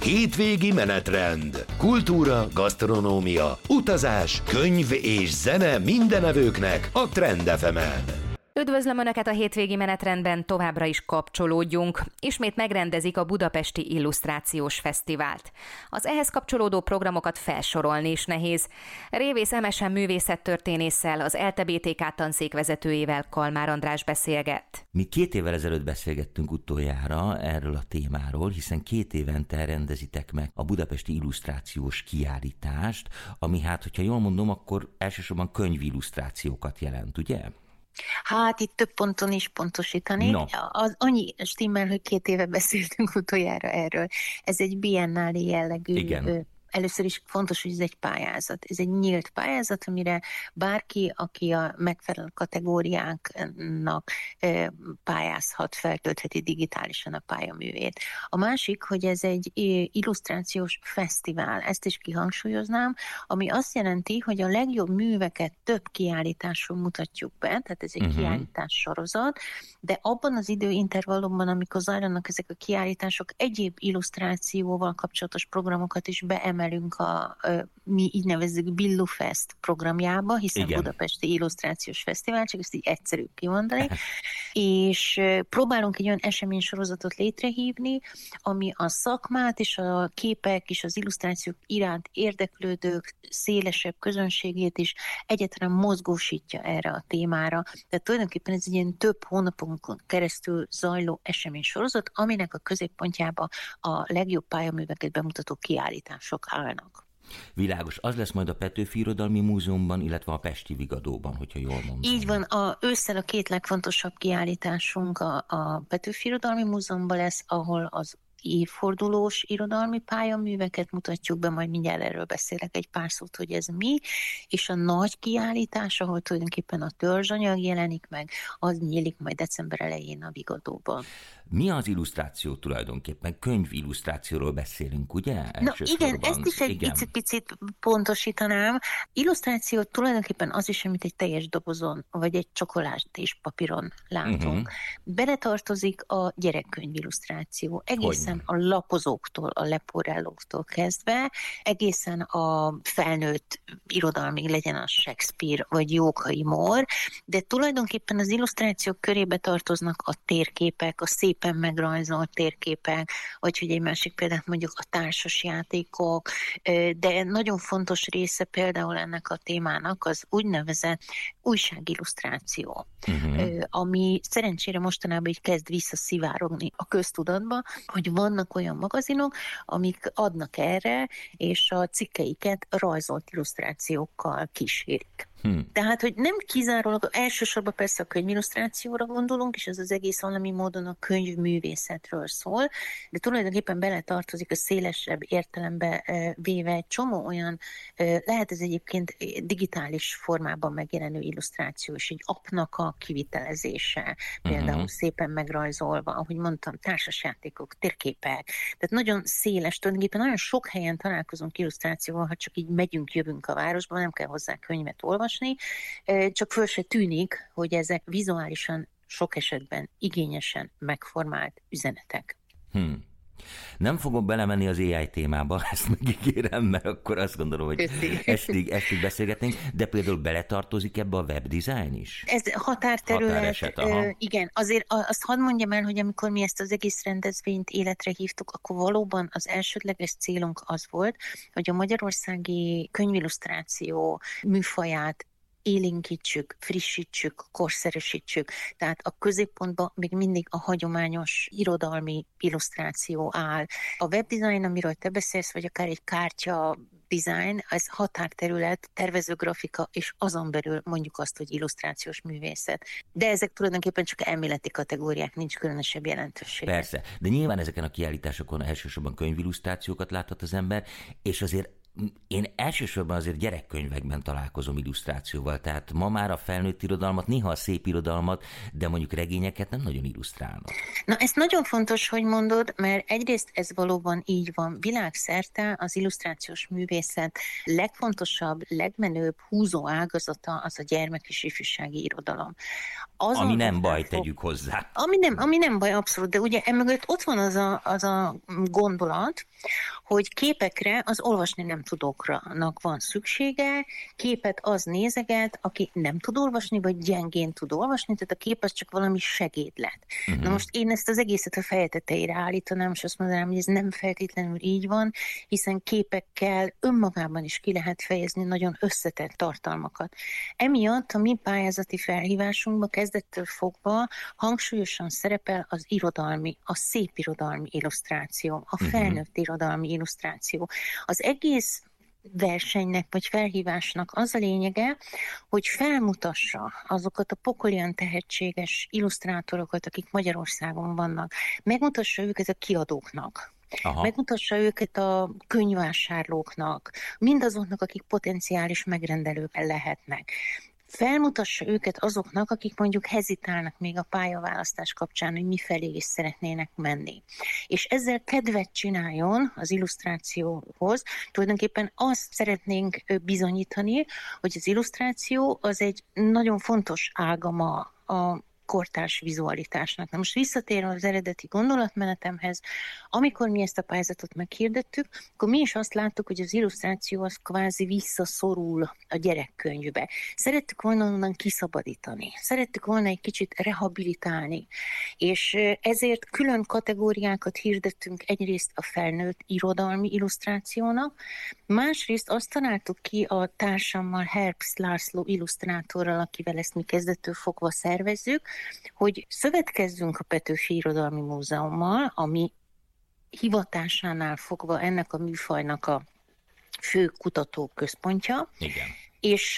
Hétvégi menetrend. Kultúra, gasztronómia, utazás, könyv és zene mindenevőknek a Trend FM-en. Üdvözlöm Önöket a hétvégi menetrendben, továbbra is kapcsolódjunk. Ismét megrendezik a Budapesti Illusztrációs Fesztivált. Az ehhez kapcsolódó programokat felsorolni is nehéz. Révész Emesen művészettörténésszel, az ELTE BTK tanszék vezetőjével, Kalmár András beszélgett. Mi 2 évvel ezelőtt beszélgettünk utoljára erről a témáról, hiszen 2 évente rendezitek meg a Budapesti Illusztrációs kiállítást, ami hogyha jól mondom, akkor elsősorban könyvillusztrációkat jelent, ugye? Hát itt több ponton is pontosítani. No. Az annyi stimmel, hogy 2 éve beszéltünk utoljára erről. Ez egy biennáli jellegű. Igen. Először is fontos, hogy ez egy pályázat. Ez egy nyílt pályázat, amire bárki, aki a megfelelő kategóriáknak pályázhat, feltöltheti digitálisan a pályaművét. A másik, hogy ez egy illusztrációs fesztivál. Ezt is kihangsúlyoznám, ami azt jelenti, hogy a legjobb műveket több kiállításon mutatjuk be, tehát ez egy kiállítás sorozat, de abban az időintervallumban, amikor zajlanak ezek a kiállítások, egyéb illusztrációval kapcsolatos programokat is beemelünk mi így nevezzük Billufest programjába, hiszen igen. Budapesti Illusztrációs Fesztivál, csak ezt így egyszerűbb kimondani, és próbálunk egy olyan eseménysorozatot létrehívni, ami a szakmát és a képek és az illusztrációk iránt érdeklődők szélesebb közönségét is egyáltalán mozgósítja erre a témára. Tehát tulajdonképpen ez egy ilyen több hónapon keresztül zajló eseménysorozat, aminek a középpontjába a legjobb pályaműveket bemutató kiállítások állnak. Világos. Az lesz majd a Petőfi Irodalmi Múzeumban, illetve a Pesti Vigadóban, hogyha jól mondom. Így van, ősszel a 2 legfontosabb kiállításunk a Petőfi Irodalmi Múzeumban lesz, ahol az évfordulós irodalmi pályaműveket mutatjuk be, majd mindjárt erről beszélek egy pár szót, hogy ez mi, és a nagy kiállítás, ahol tulajdonképpen a törzsanyag jelenik meg, az nyílik majd december elején a Vigadóban. Mi az illusztráció tulajdonképpen? Könyvillusztrációról beszélünk, ugye? Na igen, ezt is egy picit pontosítanám. Illusztráció tulajdonképpen az is, amit egy teljes dobozon, vagy egy csokoládés papíron látunk. Beletartozik a gyerekkönyvillusztráció. Egészen a lapozóktól, a leporellóktól kezdve, egészen a felnőtt irodalmig, legyen az Shakespeare vagy Jókai Mór, de tulajdonképpen az illusztrációk körébe tartoznak a térképek, a szépen megrajzolt térképek, vagy hogy egy másik példát mondjuk a társasjátékok, de nagyon fontos része például ennek a témának az úgynevezett újságillusztráció, ami szerencsére mostanában így kezd visszaszivárogni a köztudatba, hogy vannak olyan magazinok, amik adnak erre, és a cikkeiket rajzolt illusztrációkkal kísérik. Tehát, hogy nem kizárólag, elsősorban persze a könyvillusztrációra gondolunk, és ez az egész valami módon a könyvművészetről szól, de tulajdonképpen beletartozik a szélesebb értelembe véve egy csomó olyan, lehet ez egyébként digitális formában megjelenő illusztráció, és egy appnak a kivitelezése, például szépen megrajzolva, ahogy mondtam, társasjátékok, térképek, tehát nagyon széles, tulajdonképpen nagyon sok helyen találkozunk illusztrációval, ha csak így megyünk, jövünk a városban, nem kell hozzá könyvet olvasni, csak föl se tűnik, hogy ezek vizuálisan sok esetben igényesen megformált üzenetek. Nem fogok belemenni az AI témába, ezt megígérem, mert akkor azt gondolom, hogy estig beszélgetnénk, de például beletartozik ebbe a webdesign is? Ez határterület, igen. Azért azt hadd mondjam el, hogy amikor mi ezt az egész rendezvényt életre hívtuk, akkor valóban az elsődleges célunk az volt, hogy a magyarországi könyvillusztráció műfaját élénkítsük, frissítsük, korszerűsítsük. Tehát a középpontban még mindig a hagyományos irodalmi illusztráció áll. A webdesign, amiről te beszélsz, vagy akár egy kártya design, ez határterület, tervezőgrafika, és azon belül mondjuk azt, hogy illusztrációs művészet. De ezek tulajdonképpen csak elméleti kategóriák, nincs különösebb jelentőség. Persze, de nyilván ezeken a kiállításokon elsősorban könyvillusztrációkat láthat az ember, és azért Én elsősorban azért gyerekkönyvekben találkozom illusztrációval, tehát ma már a felnőtt irodalmat, néha a szép irodalmat, de mondjuk regényeket nem nagyon illusztrálnak. Na, ez nagyon fontos, hogy mondod, mert egyrészt ez valóban így van. Világszerte az illusztrációs művészet legfontosabb, legmenőbb húzó ágazata az a gyermek- és ifjúsági irodalom. Ami nem baj, tegyük hozzá. Ami nem baj, abszolút, de ugye emögött ott van az a gondolat, hogy képekre az olvasni nem tudóknak van szüksége, képet az nézeget, aki nem tud olvasni, vagy gyengén tud olvasni, tehát a kép az csak valami segédlet. Na most én ezt az egészet a feje tetejére állítanám, és azt mondanám, hogy ez nem feltétlenül így van, hiszen képekkel önmagában is ki lehet fejezni nagyon összetett tartalmakat. Emiatt a mi pályázati felhívásunkban kezdettől fogva hangsúlyosan szerepel az irodalmi, a szép irodalmi illusztráció, a felnőtt irodalmi illusztráció. Az egész versenynek vagy felhívásnak az a lényege, hogy felmutassa azokat a pokolian tehetséges illusztrátorokat, akik Magyarországon vannak. Megmutassa őket a kiadóknak. Aha. Megmutassa őket a könyvvásárlóknak, mindazoknak, akik potenciális megrendelők lehetnek. Felmutassa őket azoknak, akik mondjuk hezitálnak még a pályaválasztás kapcsán, hogy mifelé is szeretnének menni. És ezzel kedvet csináljon az illusztrációhoz. Tulajdonképpen azt szeretnénk bizonyítani, hogy az illusztráció az egy nagyon fontos ágama a kortárs vizualitásnak. Na most visszatérve az eredeti gondolatmenetemhez, amikor mi ezt a pályázatot meghirdettük, akkor mi is azt láttuk, hogy az illusztráció az kvázi visszaszorul a gyerekkönyvbe. Szerettük volna onnan kiszabadítani. Szerettük volna egy kicsit rehabilitálni. És ezért külön kategóriákat hirdettünk, egyrészt a felnőtt irodalmi illusztrációnak, másrészt azt találtuk ki a társammal, Herbst László illusztrátorral, akivel ezt mi kezdettől fogva szervezzük, hogy szövetkezzünk a Petőfi Irodalmi Múzeummal, ami hivatásánál fogva ennek a műfajnak a fő kutatóközpontja. Igen. És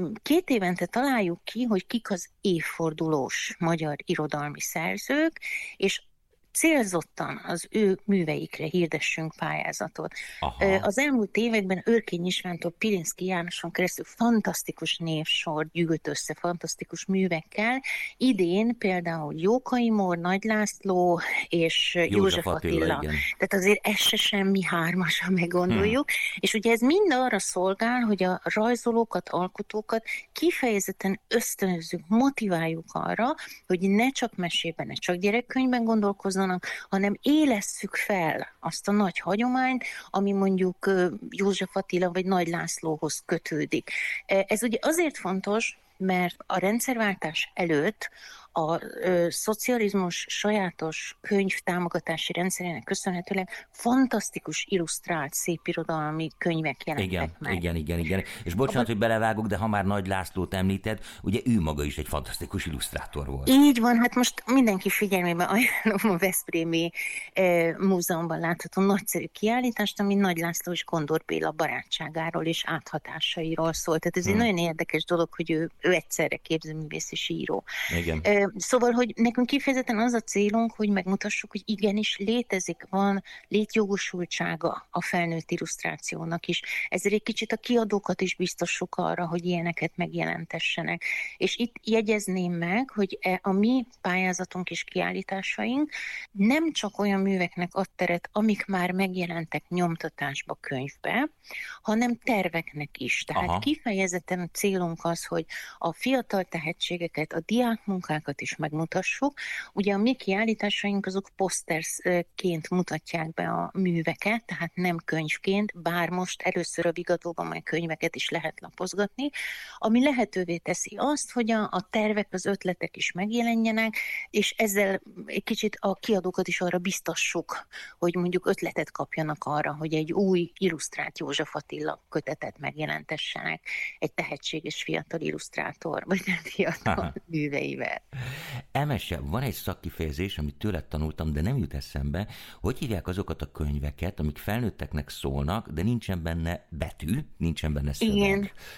2 évente találjuk ki, hogy kik az évfordulós magyar irodalmi szerzők, és célzottan az ő műveikre hirdessünk pályázatot. Aha. Az elmúlt években Örkény Istvántól Pilinszky Jánoson keresztül fantasztikus névsor gyűlt össze, fantasztikus művekkel. Idén például Jókai Mór, Nagy László és József Attila. Tehát azért ez se semmi hármas, ha meggondoljuk. És ugye ez mind arra szolgál, hogy a rajzolókat, alkotókat kifejezetten ösztönözzük, motiváljuk arra, hogy ne csak mesében, ne csak gyerekkönyvben gondolkozzanak, hanem élesszük fel azt a nagy hagyományt, ami mondjuk József Attila vagy Nagy Lászlóhoz kötődik. Ez ugye azért fontos, mert a rendszerváltás előtt a szocializmus sajátos könyvtámogatási rendszerének köszönhetőleg fantasztikus illusztrált szépirodalmi könyvek jelentek meg. Igen. És bocsánat, hogy belevágok, de ha már Nagy Lászlót említed, ugye ő maga is egy fantasztikus illusztrátor volt. Így van, hát most mindenki figyelmében ajánlom a Veszprémi Múzeumban látható nagyszerű kiállítást, ami Nagy László és Kondor Béla barátságáról és áthatásairól szól. Tehát ez egy nagyon érdekes dolog, hogy ő egyszerre képzőművész és író. Igen. Szóval, hogy nekünk kifejezetten az a célunk, hogy megmutassuk, hogy igenis létezik, van létjogosultsága a felnőtt illusztrációnak is. Ezért egy kicsit a kiadókat is biztosuk arra, hogy ilyeneket megjelentessenek. És itt jegyezném meg, hogy a mi pályázatunk és kiállításaink nem csak olyan műveknek ad teret, amik már megjelentek nyomtatásba, könyvbe, hanem terveknek is. Tehát kifejezetten a célunk az, hogy a fiatal tehetségeket, a diákmunkákat is megmutassuk. Ugye a mi kiállításaink azok poszterként mutatják be a műveket, tehát nem könyvként, bár most először a Vigadóban majd könyveket is lehet lapozgatni, ami lehetővé teszi azt, hogy a tervek, az ötletek is megjelenjenek, és ezzel egy kicsit a kiadókat is arra biztassuk, hogy mondjuk ötletet kapjanak arra, hogy egy új illusztrált József Attila kötetet megjelentessenek egy tehetséges fiatal illusztrátor, vagy nem fiatal műveivel. Emese, van egy szakkifejezés, amit tőled tanultam, de nem jut eszembe, hogy hívják azokat a könyveket, amik felnőtteknek szólnak, de nincsen benne betű, nincsen benne szöveg. Igen.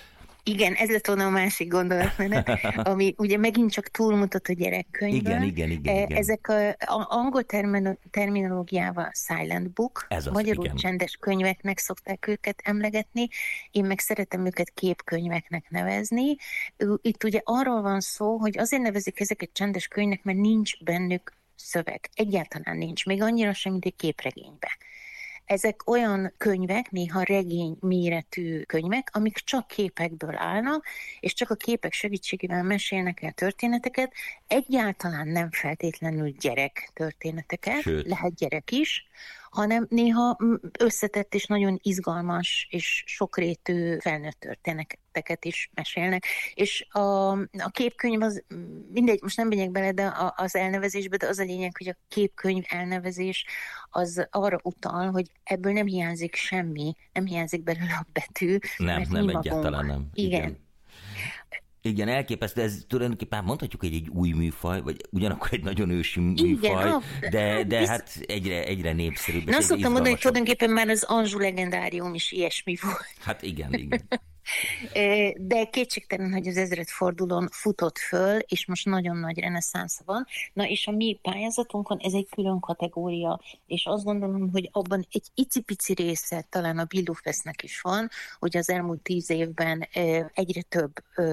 Igen, ez lett volna a másik gondolatmenet, ami ugye megint csak túlmutat a gyerekkönyvön. Igen. Ezek a angol terminológiával silent book, magyarul csendes könyveknek szokták őket emlegetni, én meg szeretem őket képkönyveknek nevezni. Itt ugye arról van szó, hogy azért nevezik ezeket csendes könyvnek, mert nincs bennük szöveg. Egyáltalán nincs, még annyira sem, mint egy képregénybe. Ezek olyan könyvek, néha regény méretű könyvek, amik csak képekből állnak, és csak a képek segítségével mesélnek el történeteket, egyáltalán nem feltétlenül gyerek történeteket, sőt, lehet gyerek is, hanem néha összetett és nagyon izgalmas és sokrétű felnőtt történeteket is mesélnek. És a képkönyv az, mindegy, most nem megyek bele de az elnevezésbe, de az a lényeg, hogy a képkönyv elnevezés az arra utal, hogy ebből nem hiányzik semmi, nem hiányzik belőle a betű. Nem, egyáltalán nem. Igen, elképesztő, ez tulajdonképpen mondhatjuk egy új műfaj, vagy ugyanakkor egy nagyon ősi műfaj, de hát egyre népszerűbb. Na, szoktam mondani, hogy tulajdonképpen már az Anjou legendárium is ilyesmi volt. Hát igen. De kétségtelen, hogy az ezredfordulón futott föl, és most nagyon nagy reneszánsza van. Na, és a mi pályázatunkon ez egy külön kategória, és azt gondolom, hogy abban egy icipici része talán a Bildungsfestnek is van, hogy az elmúlt 10 évben egyre több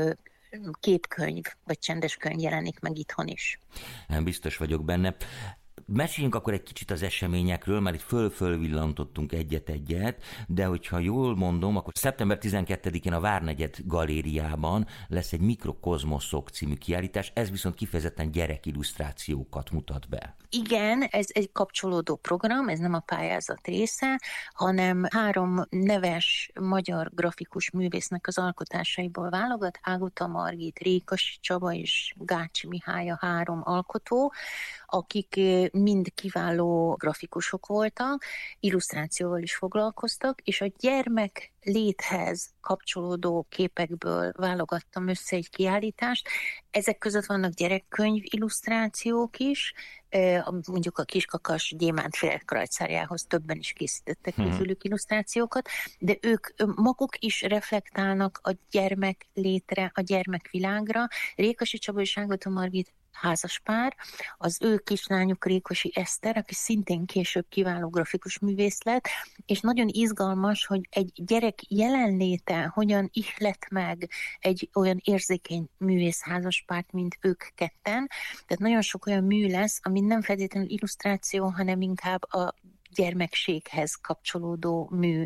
képkönyv vagy csendes könyv jelenik meg itthon is. Biztos vagyok benne. Meséljünk akkor egy kicsit az eseményekről, mert itt fölvillantottunk egyet, de hogyha jól mondom, akkor szeptember 12-én a Várnegyed galériában lesz egy Mikrokozmoszok című kiállítás, ez viszont kifejezetten gyerekillusztrációkat mutat be. Igen, ez egy kapcsolódó program, ez nem a pályázat része, hanem 3 neves magyar grafikus művésznek az alkotásaiból válogat, Ágota Margit, Rékasi Csaba és Gácsi Mihály a 3 alkotó, akik mind kiváló grafikusok voltak, illusztrációval is foglalkoztak, és a gyermek léthez kapcsolódó képekből válogattam össze egy kiállítást. Ezek között vannak gyerekkönyv illusztrációk is, mondjuk a Kiskakas Gyémánt krajcárjához többen is készítettek közülük illusztrációkat, de ők maguk is reflektálnak a gyermek létre, a gyermekvilágra. Rékasi Csaba és Ágota Margit házaspár, az ő kislányuk Rékasi Eszter, aki szintén később kiváló grafikus művész lett, és nagyon izgalmas, hogy egy gyerek jelenléte hogyan ihlet meg egy olyan érzékeny művész házaspárt, mint ők ketten. Tehát nagyon sok olyan mű lesz, ami nem feltétlenül illusztráció, hanem inkább a gyermekséghez kapcsolódó mű,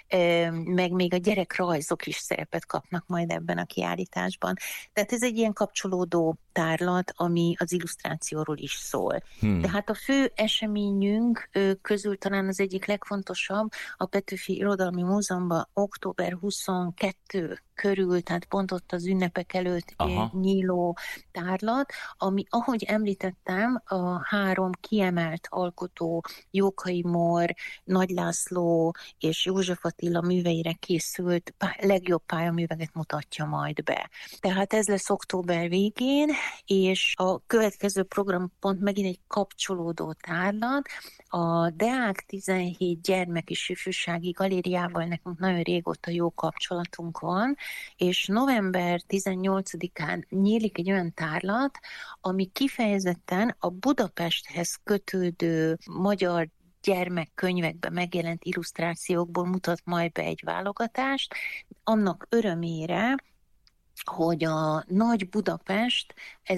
meg még a gyerekrajzok is szerepet kapnak majd ebben a kiállításban. Tehát ez egy ilyen kapcsolódó tárlat, ami az illusztrációról is szól. De hát a fő eseményünk közül talán az egyik legfontosabb a Petőfi Irodalmi Múzeumban október 22 körül, tehát pont ott az ünnepek előtt nyíló tárlat, ami, ahogy említettem, a 3 kiemelt alkotó, Jókai Mór, Nagy László és József Attila műveire készült legjobb pályaműveket mutatja majd be. Tehát ez lesz október végén, és a következő programpont megint egy kapcsolódó tárlat. A Deák 17 gyermek és ifjúsági galériával nekünk nagyon régóta jó kapcsolatunk van, és november 18-án nyílik egy olyan tárlat, ami kifejezetten a Budapesthez kötődő magyar gyermekkönyvekben megjelent illusztrációkból mutat majd be egy válogatást, annak örömére, hogy a Nagy Budapest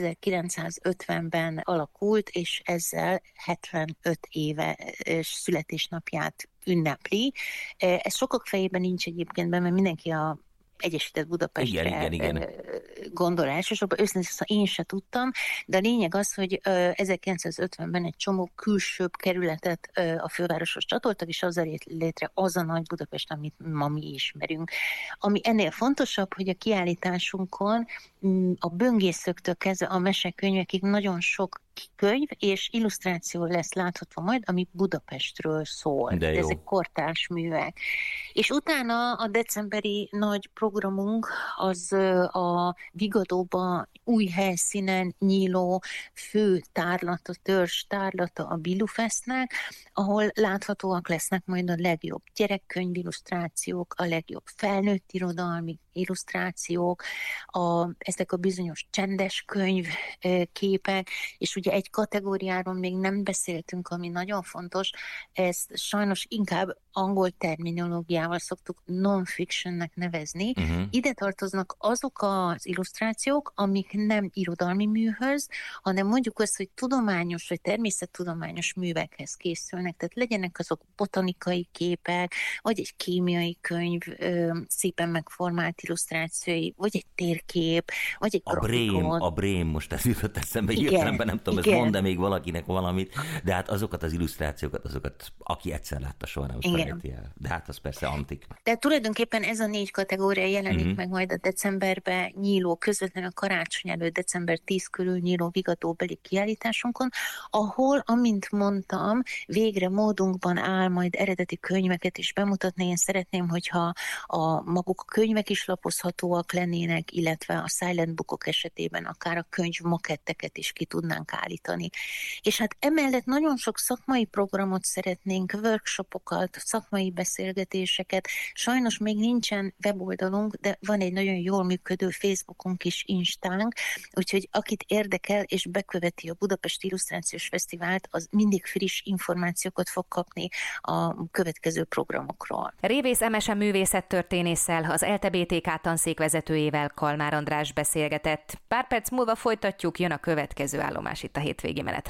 1950-ben alakult, és ezzel 75 éves születésnapját ünnepli. Ez sokak fejében nincs egyébként benne, mert mindenki a Egyesített Budapestre igen. gondol elsősorban. Őszintén szóval én se tudtam, de a lényeg az, hogy 1950-ben egy csomó külsőbb kerületet a fővároshoz csatoltak, és azzal jött létre az a Nagy Budapest, amit ma mi ismerünk. Ami ennél fontosabb, hogy a kiállításunkon a böngészőktől kezdve a mesekönyvekig nagyon sok könyv és illusztráció lesz látható majd, ami Budapestről szól. Ezek kortárs művek. És utána a decemberi nagy programunk az a Vigadóba új helyszínen nyíló fő tárlata, törzs tárlata a Bildungsfestnek, ahol láthatóak lesznek majd a legjobb gyerekkönyv illusztrációk, a legjobb felnőtt irodalmi illusztrációk, ezek a bizonyos csendes könyvképek, és ugye egy kategóriáról még nem beszéltünk, ami nagyon fontos, ezt sajnos inkább angol terminológiával szoktuk non-fictionnek nevezni. Ide tartoznak azok az illusztrációk, amik nem irodalmi műhöz, hanem mondjuk azt, hogy tudományos vagy természettudományos művekhez készülnek, tehát legyenek azok botanikai képek, vagy egy kémiai könyv szépen megformált illusztrációi, vagy egy térkép, vagy egy grafikon. A Brém, most ez jutott eszembe, értelemben nem tudom, ez mond-e még valakinek valamit, de hát azokat az illusztrációkat, aki egyszer látta, soha nem felejti el. De hát az persze antik. De tulajdonképpen ez a 4 kategória jelenik meg majd a decemberben nyíló, közvetlenül a karácsony előtt december 10 körül nyíló vigadóbeli kiállításunkon, ahol, amint mondtam, végre módunkban áll majd eredeti könyveket is bemutatni. Én szeretném, hogyha maguk a könyvek is lapozhatóak lennének, illetve a silent bookok esetében akár a könyv maketteket is ki tudnánk állítani. És hát emellett nagyon sok szakmai programot szeretnénk, workshopokat, szakmai beszélgetéseket. Sajnos még nincsen weboldalunk, de van egy nagyon jól működő Facebookunk és Instánk, úgyhogy akit érdekel és beköveti a Budapesti Illusztrációs Fesztivált, az mindig friss információkat fog kapni a következő programokról. Révész Emese művészettörténésszel, az ELTE BTK tanszék vezetőjével, Kalmár András beszélgetett. Pár perc múlva folytatjuk, jön a következő állomás itt a hétvégi menetrend.